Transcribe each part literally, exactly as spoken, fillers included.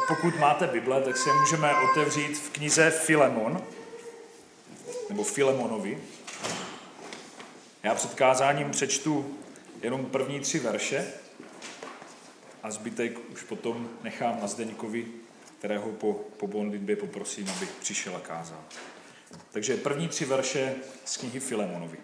Pokud máte Bible, tak si je můžeme otevřít v knize Filemon, nebo Filemonovi. Já před kázáním přečtu jenom první tři verše a zbytek už potom nechám na Zdeňkovi, kterého po, po modlitbě poprosím, aby přišel a kázal. Takže první tři verše z knihy Filemonovi.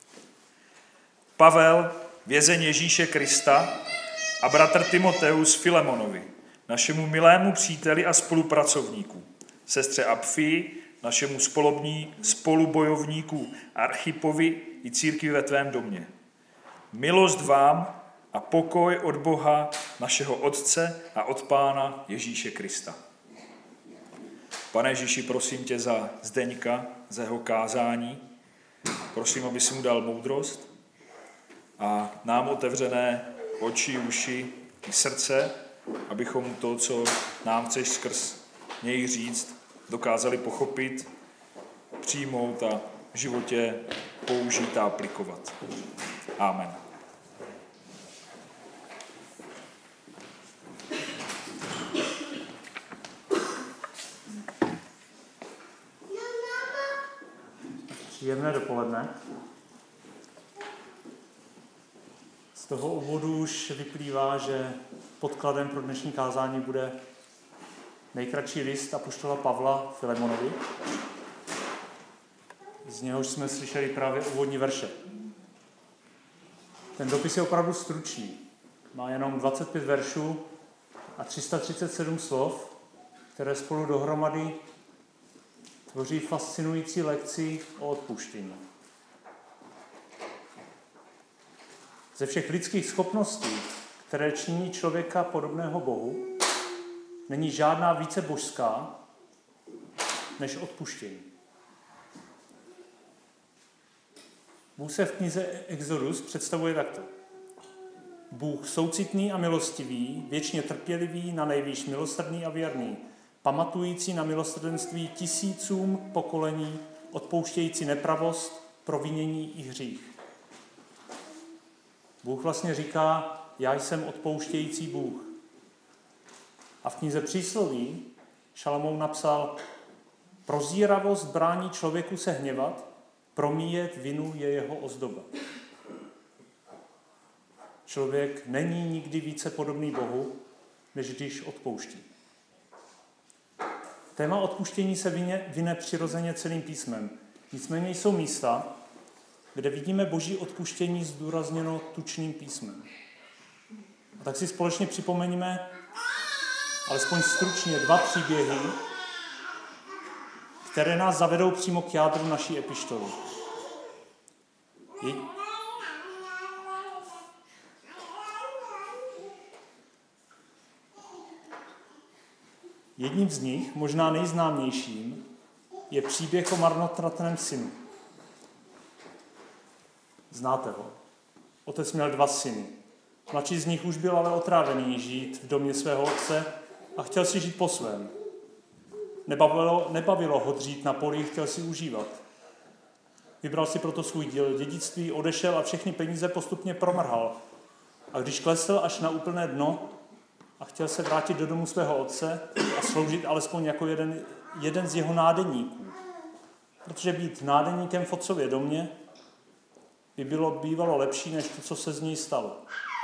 Pavel, vězeň Ježíše Krista, a bratr Timoteus Filemonovi, našemu milému příteli a spolupracovníku, sestře Apfii, našemu spolubní, spolubojovníku Archipovi i církvi ve tvém domě. Milost vám a pokoj od Boha, našeho Otce a od Pána Ježíše Krista. Pane Ježíši, prosím tě za Zdeňka, za jeho kázání. Prosím, aby si mu dal moudrost a nám otevřené oči, uši i srdce, abychom to, co nám chceš skrz něj říct, dokázali pochopit, přijmout a v životě použít a aplikovat. Amen. Příjemné dopoledne. Z toho úvodu už vyplývá, že podkladem pro dnešní kázání bude nejkratší list apoštola Pavla Filemonovi. Z něhož jsme slyšeli právě úvodní verše. Ten dopis je opravdu stručný. Má jenom dvacet pět veršů a tři sta třicet sedm slov, které spolu dohromady tvoří fascinující lekci o odpuštění. Ze všech lidských schopností, které činí člověka podobného Bohu, není žádná více božská než odpuštění. Bůh se v knize Exodus představuje takto. Bůh soucitný a milostivý, věčně trpělivý, na nejvýš milosrdný a věrný, pamatující na milosrdenství tisícům pokolení, odpouštějící nepravost, provinění i hřích. Bůh vlastně říká, já jsem odpouštějící Bůh. A v knize Přísloví Šalamoun napsal, prozíravost brání člověku se hněvat, promíjet vinu je jeho ozdoba. Člověk není nikdy více podobný Bohu, než když odpouští. Téma odpuštění se vyne, vyne přirozeně celým písmem. Nicméně jsou místa, kde vidíme Boží odpuštění zdůrazněno tučným písmem. A tak si společně připomeňme alespoň stručně dva příběhy, které nás zavedou přímo k jádru naší epištoly. Je... Jedním z nich, možná nejznámějším, je příběh o marnotratném synu. Znáte ho. Otec měl dva syny. Mladší z nich už byl ale otrávený žít v domě svého otce a chtěl si žít po svém. Nebavilo, nebavilo ho dřít na poli, chtěl si užívat. Vybral si proto svůj díl dědictví, odešel a všechny peníze postupně promrhal. A když klesl až na úplné dno a chtěl se vrátit do domu svého otce a sloužit alespoň jako jeden, jeden z jeho nádeníků, protože být nádeníkem v otcově domě by bylo bývalo lepší, než to, co se z něj stalo.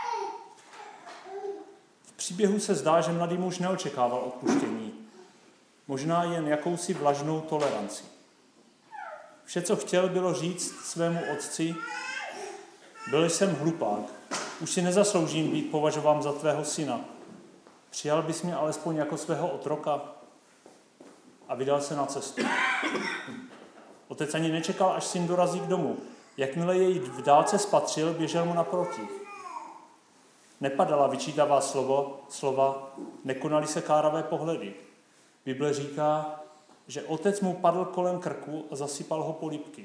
V příběhu se zdá, že mladý muž neočekával odpuštění, možná jen jakousi vlažnou toleranci. Vše, co chtěl, bylo říct svému otci, byl jsem hlupák, už si nezasloužím být považován za tvého syna. Přijal bys mě alespoň jako svého otroka a vydal se na cestu. Otec ani nečekal, až syn dorazí k domu. Jakmile jej v dálce spatřil, běžel mu naproti. Nepadala vyčítavá slovo, slova, nekonaly se káravé pohledy. Bible říká, že otec mu padl kolem krku a zasypal ho polibky.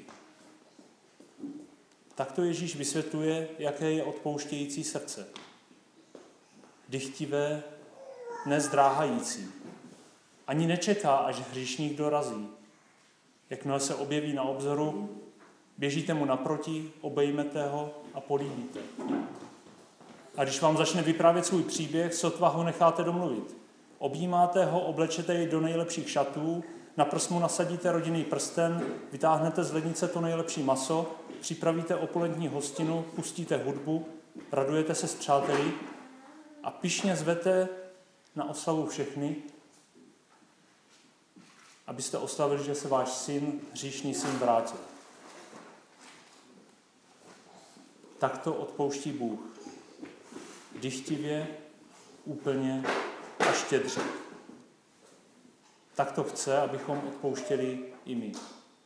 Takto Ježíš vysvětluje, jaké je odpouštějící srdce. Dychtivé, nezdráhající. Ani nečeká, až hříšník dorazí. Jakmile se objeví na obzoru, běžíte mu naproti, obejmete ho a políbíte. A když vám začne vyprávět svůj příběh, sotva ho necháte domluvit. Objímáte ho, oblečete jej do nejlepších šatů, na prst mu nasadíte rodinný prsten, vytáhnete z lednice to nejlepší maso, připravíte opulentní hostinu, pustíte hudbu, radujete se s přáteli a pyšně zvete na oslavu všechny, abyste oslavili, že se váš syn, hříšný syn, vrátil. Tak to odpouští Bůh. Dychtivě, úplně a štědře. Tak to chce, abychom odpouštěli i my.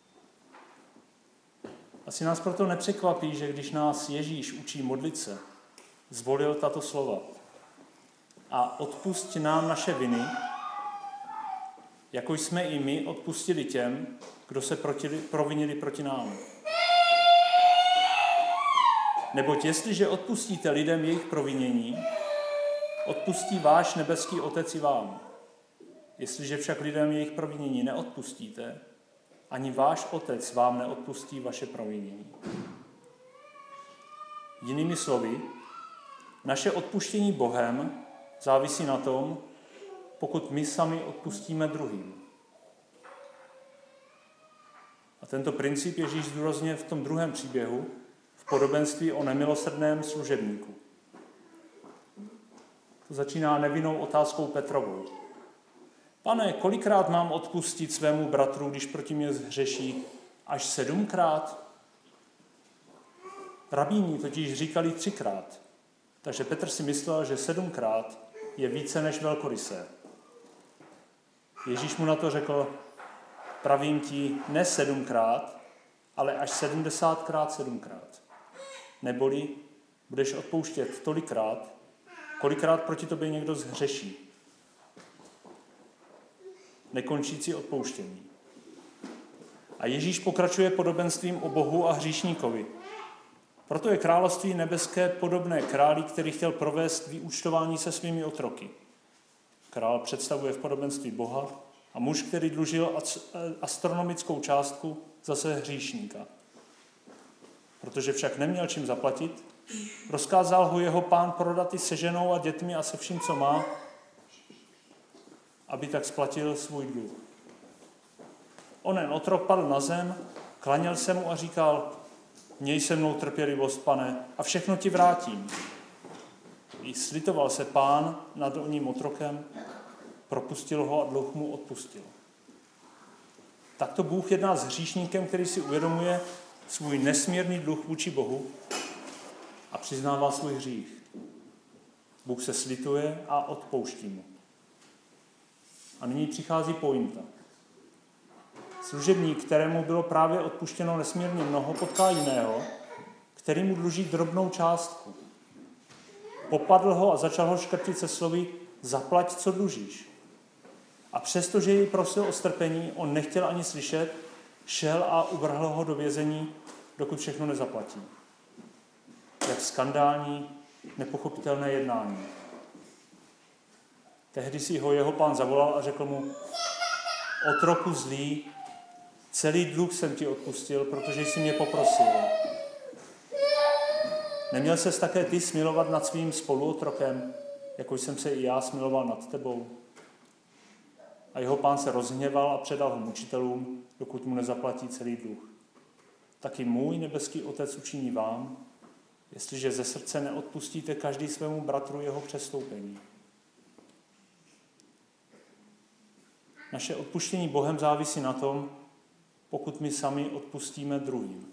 Asi nás proto nepřekvapí, že když nás Ježíš učí modlit se, zvolil tato slova. A odpusť nám naše viny, jako jsme i my odpustili těm, kdo se protili, provinili proti nám. Neboť jestliže odpustíte lidem jejich provinění, odpustí váš nebeský Otec i vám. Jestliže však lidem jejich provinění neodpustíte, ani váš Otec vám neodpustí vaše provinění. Jinými slovy, naše odpuštění Bohem závisí na tom, pokud my sami odpustíme druhým. A tento princip Ježíš zdůrazňuje v tom druhém příběhu, v podobenství o nemilosrdném služebníku. To začíná nevinnou otázkou Petrovou. Pane, kolikrát mám odpustit svému bratru, když proti mě zhřeší? Až sedmkrát? Rabíni totiž říkali třikrát. Takže Petr si myslel, že sedmkrát je více než velkorysé. Ježíš mu na to řekl, pravím ti, ne sedmkrát, ale až sedmdesátkrát sedmkrát. Neboli budeš odpouštět tolikrát, kolikrát proti tobě někdo zhřeší. Nekončící odpouštění. A Ježíš pokračuje podobenstvím o Bohu a hříšníkovi. Proto je království nebeské podobné králi, který chtěl provést vyúčtování se svými otroky. Král představuje v podobenství Boha a muž, který dlužil astronomickou částku, zase hříšníka. Protože však neměl čím zaplatit, rozkázal ho jeho pán prodat i se ženou a dětmi a se vším, co má, aby tak splatil svůj dluh. Onen otrok padl na zem, klaněl se mu a říkal, měj se mnou trpělivost, pane, a všechno ti vrátím. I slitoval se pán nad oním otrokem, propustil ho a dluh mu odpustil. Takto Bůh jedná s hříšníkem, který si uvědomuje svůj nesmírný dluh vůči Bohu a přiznává svůj hřích. Bůh se slituje a odpouští mu. A nyní přichází pointa. Služebník, kterému bylo právě odpuštěno nesmírně mnoho, potká jiného, který mu dluží drobnou částku. Popadl ho a začal ho škrtit se slovy zaplať, co dlužíš. A přestože jej prosil o strpení, on nechtěl ani slyšet, šel a uvrhl ho do vězení, dokud všechno nezaplatí. Jak skandální, nepochopitelné jednání. Tehdy si ho jeho pán zavolal a řekl mu, otroku zlý, celý dluh jsem ti odpustil, protože jsi mě poprosil. Neměl ses také ty smilovat nad svým spoluotrokem, jako jsem se i já smiloval nad tebou? A jeho pán se rozhněval a předal ho mučitelům, dokud mu nezaplatí celý dluh. Taky můj nebeský Otec učiní vám, jestliže ze srdce neodpustíte každý svému bratru jeho přestoupení. Naše odpuštění Bohem závisí na tom, pokud my sami odpustíme druhým.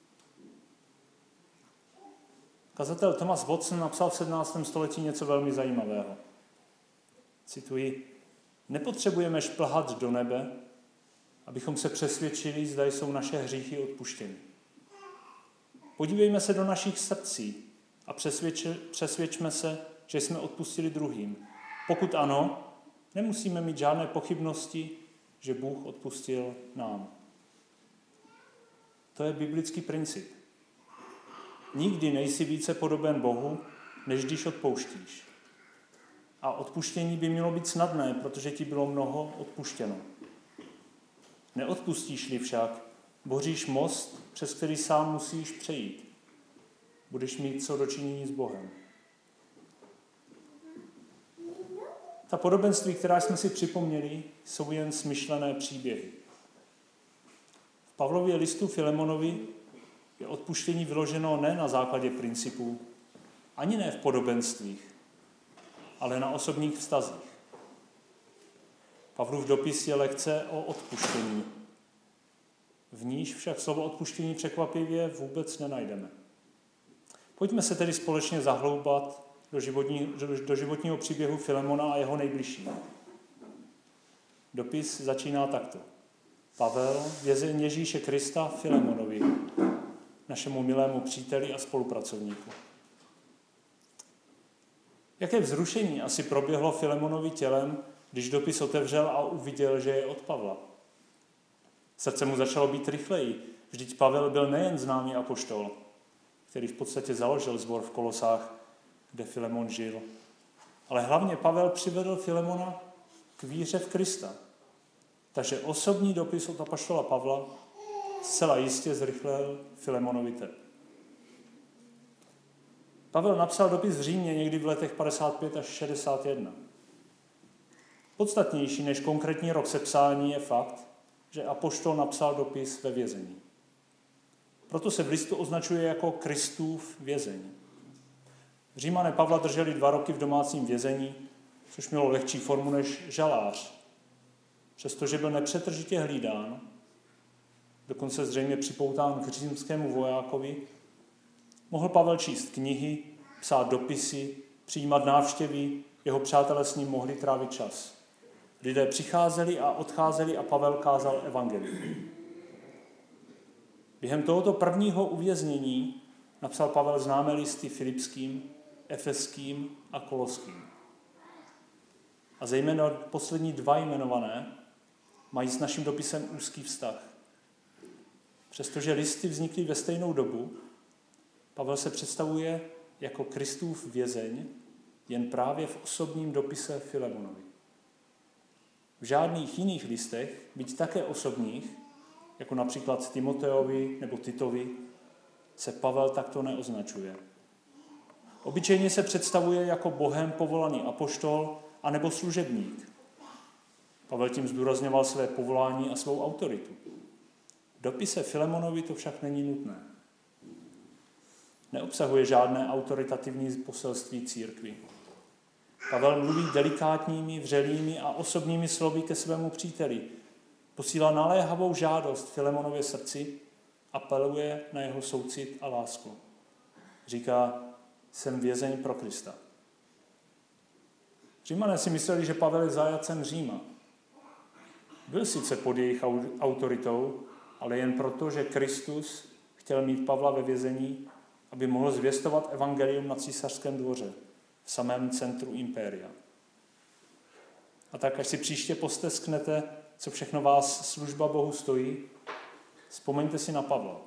Kazatel Thomas Watson napsal v sedmnáctém století něco velmi zajímavého. Cituji, nepotřebujeme šplhat do nebe, abychom se přesvědčili, zda jsou naše hříchy odpuštěny. Podívejme se do našich srdcí a přesvědč, přesvědčme se, že jsme odpustili druhým. Pokud ano, nemusíme mít žádné pochybnosti, že Bůh odpustil nám. To je biblický princip. Nikdy nejsi více podoben Bohu, než když odpouštíš. A odpuštění by mělo být snadné, protože ti bylo mnoho odpuštěno. Neodpustíš-li však, boříš most, přes který sám musíš přejít. Budeš mít co dočinění s Bohem. Ta podobenství, která jsme si připomněli, jsou jen smyšlené příběhy. V Pavlově listu Filemonovi je odpuštění vyloženo ne na základě principů, ani ne v podobenstvích, ale na osobních vztazích. Pavlův dopis je lekce o odpuštění. V níž však slovo odpuštění překvapivě vůbec nenajdeme. Pojďme se tedy společně zahloubat do, životní, do životního příběhu Filemona a jeho nejbližších. Dopis začíná takto. Pavel, vězeň Ježíše Krista, Filemonovi, našemu milému příteli a spolupracovníku. Jaké vzrušení asi proběhlo Filemonovi tělem, když dopis otevřel a uviděl, že je od Pavla. Srdce mu začalo být rychleji, vždyť Pavel byl nejen známý apoštol, který v podstatě založil sbor v Kolosách, kde Filemon žil, ale hlavně Pavel přivedl Filemona k víře v Krista. Takže osobní dopis od apoštola Pavla zcela jistě zrychlil Filemonovi tep. Pavel napsal dopis v Římě někdy v letech padesát pět až šedesát jedna. Podstatnější než konkrétní rok sepsání je fakt, že apoštol napsal dopis ve vězení. Proto se v listu označuje jako Kristův vězeň. Římané Pavla drželi dva roky v domácím vězení, což mělo lehčí formu než žalář. Přestože byl nepřetržitě hlídán, dokonce zřejmě připoután k římskému vojákovi, mohl Pavel číst knihy, psát dopisy, přijímat návštěvy, jeho přátelé s ním mohli trávit čas. Lidé přicházeli a odcházeli a Pavel kázal evangelium. Během tohoto prvního uvěznění napsal Pavel známé listy Filipským, Efeským a Koloským. A zejména poslední dva jmenované mají s naším dopisem úzký vztah. Přestože listy vznikly ve stejnou dobu, Pavel se představuje jako Kristův vězeň jen právě v osobním dopise Filemonovi. V žádných jiných listech, byť také osobních, jako například Timoteovi nebo Titovi, se Pavel takto neoznačuje. Obyčejně se představuje jako Bohem povolaný apoštol anebo služebník. Pavel tím zdůrazňoval své povolání a svou autoritu. V dopise Filemonovi to však není nutné. Neobsahuje žádné autoritativní poselství církvi. Pavel mluví delikátními, vřelými a osobními slovy ke svému příteli. Posílá naléhavou žádost Filemonově srdci, apeluje na jeho soucit a lásku. Říká, jsem vězeň pro Krista. Římané si mysleli, že Pavel je zajatcem Říma. Byl sice pod jejich autoritou, ale jen proto, že Kristus chtěl mít Pavla ve vězení, aby mohl zvěstovat evangelium na císařském dvoře, v samém centru impéria. A tak, až si příště postesknete, co všechno vás služba Bohu stojí, vzpomeňte si na Pavla.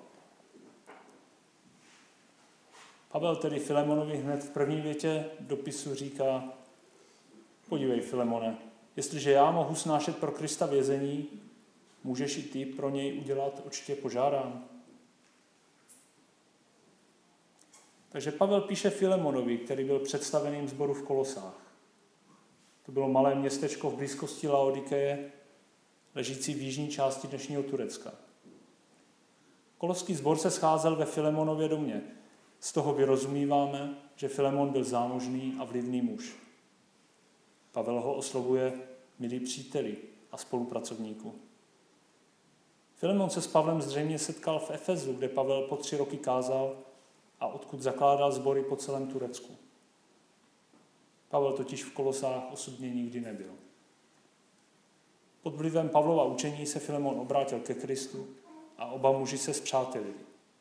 Pavel tedy Filemonovi hned v první větě dopisu říká, podívej Filemone, jestliže já mohu snášet pro Krista vězení, můžeš i ty pro něj udělat, oč tě požádám. Takže Pavel píše Filemonovi, který byl představeným sboru v Kolosách. To bylo malé městečko v blízkosti Laodikeje, ležící v jižní části dnešního Turecka. Koloský sbor se scházel ve Filemonově domě. Z toho vyrozumíváme, že Filemon byl zámožný a vlivný muž. Pavel ho oslovuje milí příteli a spolupracovníku. Filemon se s Pavlem zřejmě setkal v Efezu, kde Pavel po tři roky kázal a odkud zakládal sbory po celém Turecku. Pavel totiž v Kolosách osobně nikdy nebyl. Pod vlivem Pavlova učení se Filemon obrátil ke Kristu a oba muži se spřátelili.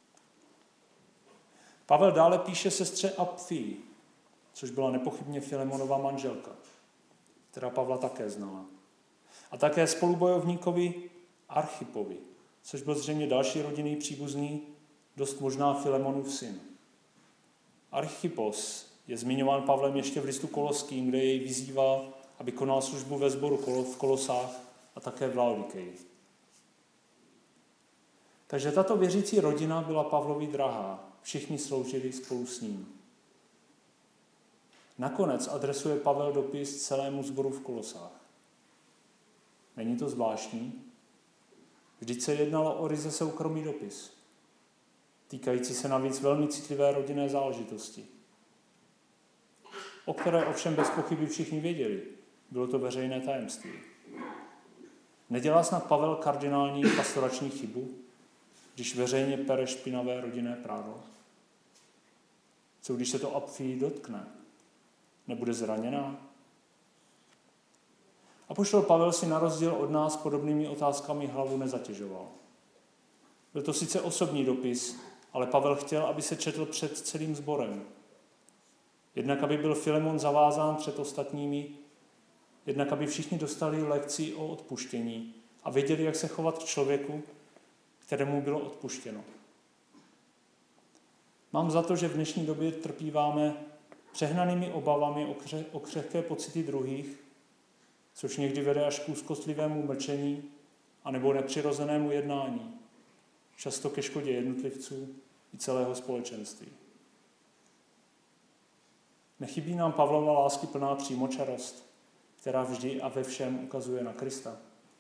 Pavel dále píše sestře Apfii, což byla nepochybně Filemonova manželka, která Pavla také znala. A také spolubojovníkovi Archipovi, což byl zřejmě další rodinný příbuzný, dost možná Filemonův syn. Archipos je zmiňován Pavlem ještě v listu Koloským, kde jej vyzývá, aby konal službu ve sboru v Kolosách a také v Laodikeji. Takže tato věřící rodina byla Pavlovi drahá. Všichni sloužili spolu s ním. Nakonec adresuje Pavel dopis celému sboru v Kolosách. Není to zvláštní? Vždyť se jednalo o ryze soukromý dopis, týkající se navíc velmi citlivé rodinné záležitosti, o které ovšem bez pochyby všichni věděli. Bylo to veřejné tajemství. Nedělá snad Pavel kardinální pastorační chybu, když veřejně pere špinavé rodinné právo? Co když se to Apfii dotkne? Nebude zraněná? Apoštol Pavel si na rozdíl od nás podobnými otázkami hlavu nezatěžoval. Byl to sice osobní dopis, ale Pavel chtěl, aby se četl před celým sborem. Jednak, aby byl Filemon zavázán před ostatními, jednak, aby všichni dostali lekci o odpuštění a věděli, jak se chovat k člověku, kterému bylo odpuštěno. Mám za to, že v dnešní době trpíváme přehnanými obavami o, kře- o křehké pocity druhých, což někdy vede až k úzkostlivému mlčení anebo nepřirozenému jednání, často ke škodě jednotlivců i celého společenství. Nechybí nám Pavlova láskyplná přímočarost, která vždy a ve všem ukazuje na Krista.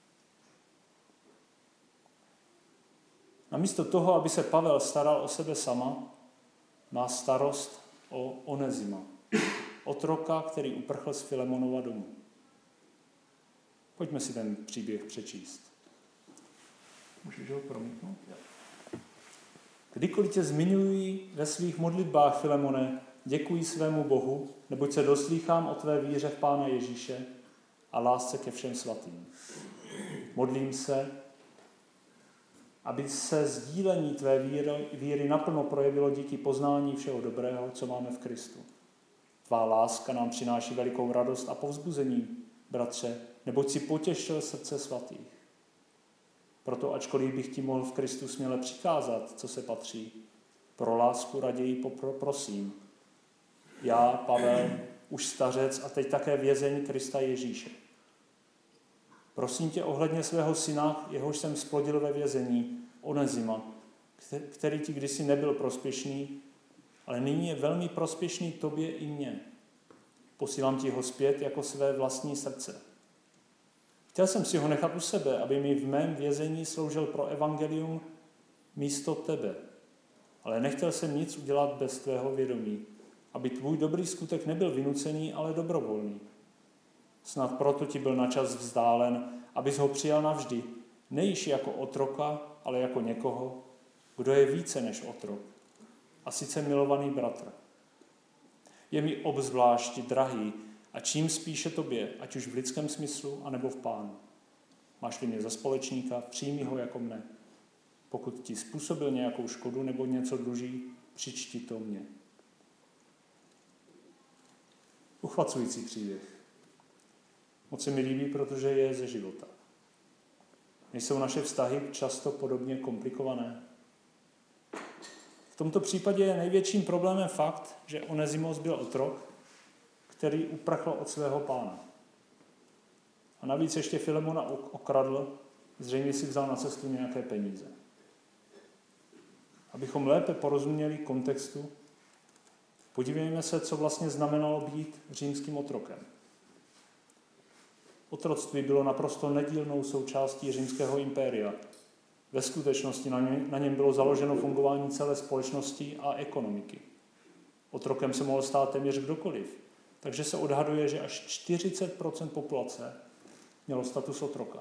Namísto toho, aby se Pavel staral o sebe sama, má starost o Onezima, otroka, který uprchl z Filemonova domu. Pojďme si ten příběh přečíst. Můžeš ho promítnout? Kdykoliv tě zmiňují ve svých modlitbách, Filemone, děkuji svému Bohu, neboť se doslýchám o tvé víře v Pána Ježíše a lásce ke všem svatým. Modlím se, aby se sdílení tvé víry, víry naplno projevilo díky poznání všeho dobrého, co máme v Kristu. Tvá láska nám přináší velikou radost a povzbuzení, bratře, neboť si potěšil srdce svatých. Proto, ačkoliv bych ti mohl v Kristu směle přikázat, co se patří, pro lásku raději prosím. Já, Pavel, už stařec a teď také vězeň Krista Ježíše. Prosím tě ohledně svého syna, jehož jsem splodil ve vězení, Onezima, který ti kdysi nebyl prospěšný, ale nyní je velmi prospěšný tobě i mně. Posílám ti ho zpět jako své vlastní srdce. Chtěl jsem si ho nechat u sebe, aby mi v mém vězení sloužil pro evangelium místo tebe. Ale nechtěl jsem nic udělat bez tvého vědomí, aby tvůj dobrý skutek nebyl vynucený, ale dobrovolný. Snad proto ti byl načas vzdálen, abys ho přijal navždy, nejiž jako otroka, ale jako někoho, kdo je více než otrok, a sice milovaný bratr. Je mi obzvlášť drahý a čím spíše tobě, ať už v lidském smyslu, anebo v Pánu. Máš-li mě za společníka, přijmi ho jako mne. Pokud ti způsobil nějakou škodu nebo něco dluží, přičti to mně. Uchvacující příběh. Moc se mi líbí, protože je ze života. Nejsou naše vztahy často podobně komplikované? V tomto případě je největším problémem fakt, že Onezimos byl otrok, který uprchl od svého pána. A navíc ještě Filemona okradl, zřejmě si vzal na cestu nějaké peníze. Abychom lépe porozuměli kontextu, podívejme se, co vlastně znamenalo být římským otrokem. Otroctví bylo naprosto nedílnou součástí římského impéria. Ve skutečnosti na něm, na něm bylo založeno fungování celé společnosti a ekonomiky. Otrokem se mohl stát téměř kdokoliv, takže se odhaduje, že až čtyřicet procent populace mělo status otroka.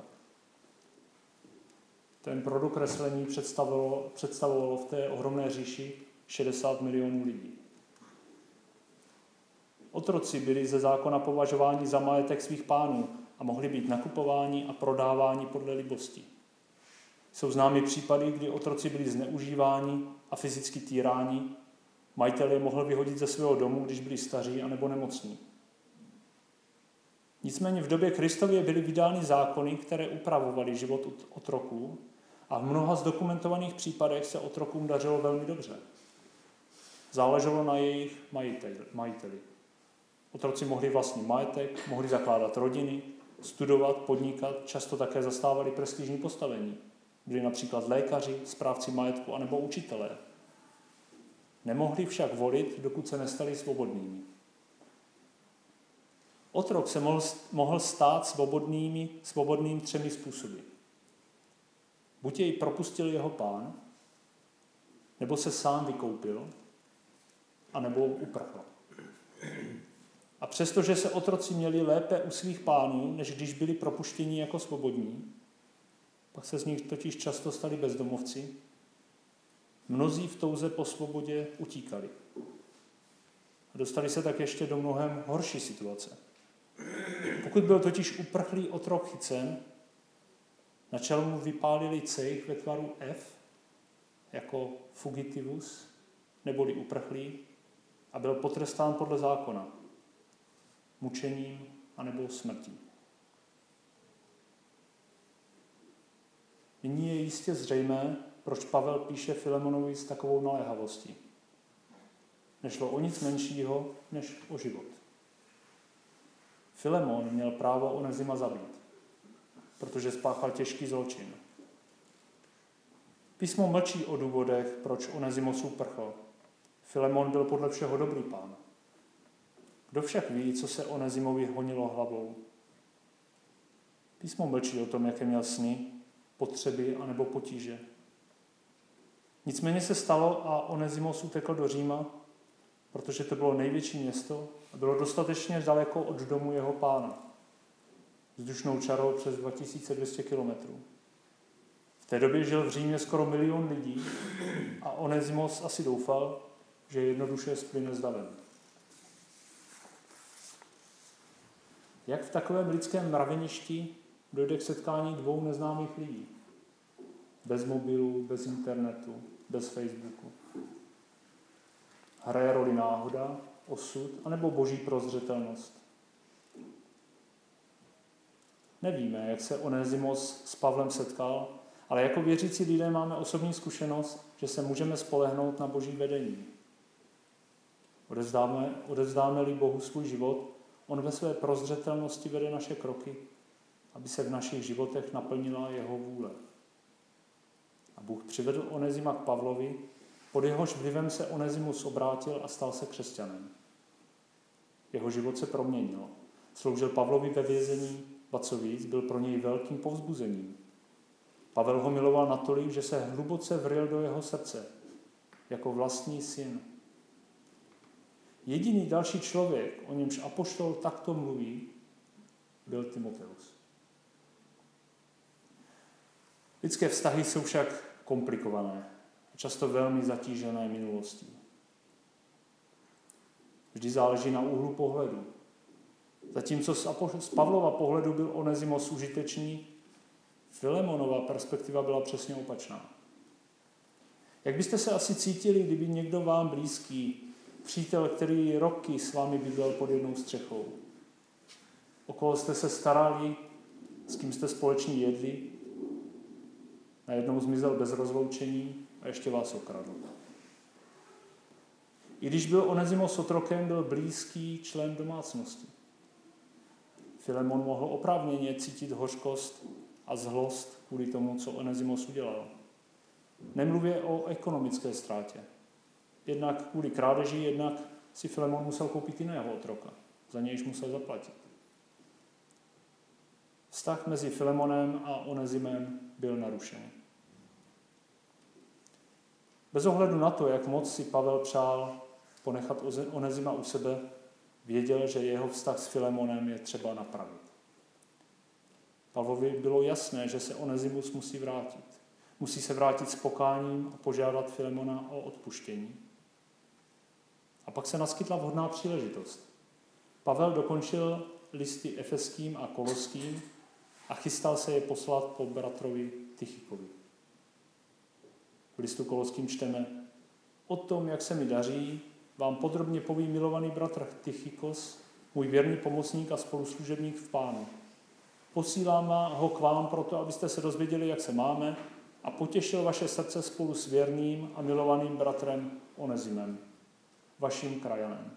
Ten pro dokreslení představovalo, představovalo v té ohromné říši šedesát milionů lidí. Otroci byli ze zákona považováni za majetek svých pánů a mohli být nakupováni a prodáváni podle libosti. Jsou známy případy, kdy otroci byli zneužíváni a fyzicky týráni. Majitel je mohl vyhodit ze svého domu, když byli staří anebo nemocní. Nicméně v době Kristově byly vydány zákony, které upravovaly život otroků a v mnoha zdokumentovaných případech se otrokům dařilo velmi dobře. Záleželo na jejich majiteli. Otroci mohli vlastnit majetek, mohli zakládat rodiny, studovat, podnikat, často také zastávali prestižní postavení. Byli například lékaři, správci majetku anebo učitelé. Nemohli však volit, dokud se nestali svobodnými. Otrok se mohl, mohl stát svobodnými, svobodným třemi způsoby. Buď jej propustil jeho pán, nebo se sám vykoupil, anebo uprchl. A přestože se otroci měli lépe u svých pánů, než když byli propuštěni jako svobodní, pak se z nich totiž často stali bezdomovci, mnozí v touze po svobodě utíkali. A dostali se tak ještě do mnohem horší situace. Pokud byl totiž uprchlý otrok chycen, na čele mu vypálili cejch ve tvaru F, jako fugitivus, neboli uprchlý, a byl potrestán podle zákona, mučením anebo smrtí. Nyní je jistě zřejmé, proč Pavel píše Filemonovi s takovou naléhavostí. Nešlo o nic menšího, než o život. Filemon měl právo Onezima zabít, protože spáchal těžký zločin. Písmo mlčí o důvodech, proč Onezimos uprchl. Filemon byl podle všeho dobrý pán. Kdo však ví, co se Onezimovi honilo hlavou? Písmo mlčí o tom, jaké měl sny, potřeby anebo potíže. Nicméně se stalo a Onezimos utekl do Říma, protože to bylo největší město a bylo dostatečně daleko od domu jeho pána. Vzdušnou čarou přes dva tisíce dvě stě kilometrů. V té době žil v Římě skoro milion lidí a Onezimos asi doufal, že jednoduše splyne s davem. Jak v takovém lidském mraveništi dojde k setkání dvou neznámých lidí? Bez mobilu, bez internetu, bez Facebooku. Hraje roli náhoda, osud, anebo boží prozřetelnost? Nevíme, jak se Onezimos s Pavlem setkal, ale jako věřící lidé máme osobní zkušenost, že se můžeme spolehnout na boží vedení. Odevzdáme, odevzdáme-li Bohu svůj život, on ve své prozřetelnosti vede naše kroky, aby se v našich životech naplnila jeho vůle. A Bůh přivedl Onezima k Pavlovi, pod jehož vlivem se Onezimus obrátil a stal se křesťanem. Jeho život se proměnil. Sloužil Pavlovi ve vězení, ba co víc, byl pro něj velkým povzbuzením. Pavel ho miloval natolik, že se hluboce vryl do jeho srdce, jako vlastní syn. Jediný další člověk, o němž apoštol takto mluví, byl Timoteus. Lidské vztahy jsou však komplikované, často velmi zatížené minulostí. Vždy záleží na úhlu pohledu. Zatímco z Pavlova pohledu byl Onezimos užitečný, Filemonova perspektiva byla přesně opačná. Jak byste se asi cítili, kdyby někdo vám blízký, přítel, který roky s vámi bydlel pod jednou střechou, o koho jste se starali, s kým jste společně jedli, najednou zmizel bez rozloučení a ještě vás okradl. I když byl Onezimos otrokem, byl blízký člen domácnosti. Filemon mohl oprávněně cítit hořkost a zlost kvůli tomu, co Onezimos udělal. Nemluvě o ekonomické ztrátě. Jednak kvůli krádeži, jednak si Filemon musel koupit jiného otroka. Za nějž musel zaplatit. Vztah mezi Filemonem a Onezimem byl narušen. Bez ohledu na to, jak moc si Pavel přál ponechat Onezima u sebe, věděl, že jeho vztah s Filemonem je třeba napravit. Pavlovi bylo jasné, že se Onezimus musí vrátit. Musí se vrátit s pokáním a požádat Filemona o odpuštění. A pak se naskytla vhodná příležitost. Pavel dokončil listy Efeským a Koloským a chystal se je poslat po bratrovi Tychikovi. V listu Koloským čteme: o tom, jak se mi daří, vám podrobně poví milovaný bratr Tychikos, můj věrný pomocník a spoluslužebník v Pánu. Posílám ho k vám proto, abyste se dozvěděli, jak se máme, a potěšil vaše srdce spolu s věrným a milovaným bratrem Onezimem, vaším krajanem.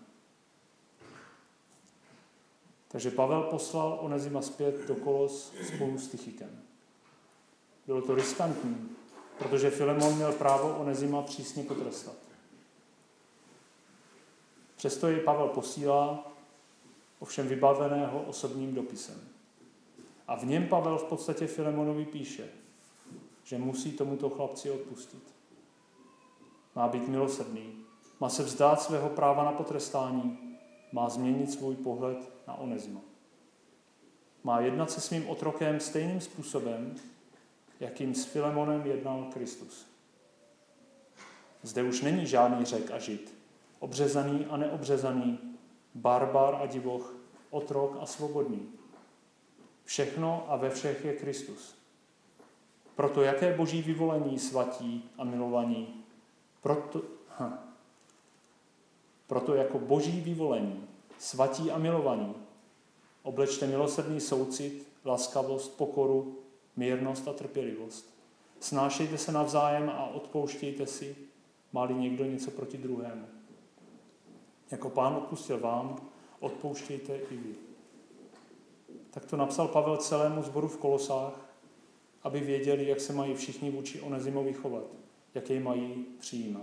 Takže Pavel poslal Onezima zpět do Kolos spolu s Tychikem. Bylo to riskantní, protože Filemon měl právo Onezima přísně potrestat. Přesto jej Pavel posílá ovšem vybaveného osobním dopisem. A v něm Pavel v podstatě Filemonovi píše, že musí tomuto chlapci odpustit. Má být milosrdný, má se vzdát svého práva na potrestání, má změnit svůj pohled na Onezima. Má jednat se svým otrokem stejným způsobem, jakým s Filemonem jednal Kristus. Zde už není žádný Řek a Žid, obřezaný a neobřezaný, barbar a divoch, otrok a svobodný. Všechno a ve všech je Kristus. Proto jaké boží vyvolení, svatí a milovaní, proto, hm, proto jako boží vyvolení, svatí a milovaní, oblečte milosrdný soucit, laskavost, pokoru, mírnost a trpělivost. Snášejte se navzájem a odpouštějte si, má-li někdo něco proti druhému. Jako Pán odpustil vám, odpouštějte i vy. Tak to napsal Pavel celému sboru v Kolosách, aby věděli, jak se mají všichni vůči Onezimovi chovat, jak jej mají přijímat.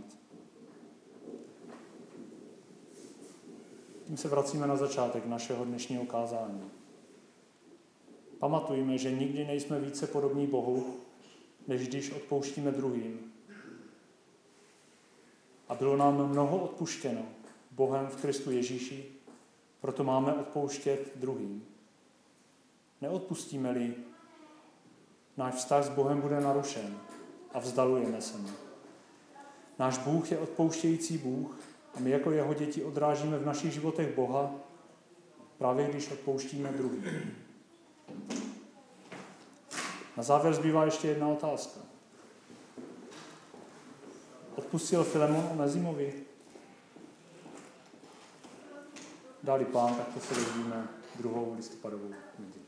Tím se vracíme na začátek našeho dnešního kázání. Pamatujme, že nikdy nejsme více podobní Bohu, než když odpouštíme druhým. A bylo nám mnoho odpuštěno Bohem v Kristu Ježíši, proto máme odpouštět druhým. Neodpustíme-li, náš vztah s Bohem bude narušen a vzdalujeme se mu. Náš Bůh je odpouštějící Bůh a my jako jeho děti odrážíme v našich životech Boha, právě když odpouštíme druhým. Na závěr zbývá ještě jedna otázka. Odpustil Filemon Onezimovi? Dá-li Pán, tak to se dozvíme druhou listopadovou neděli.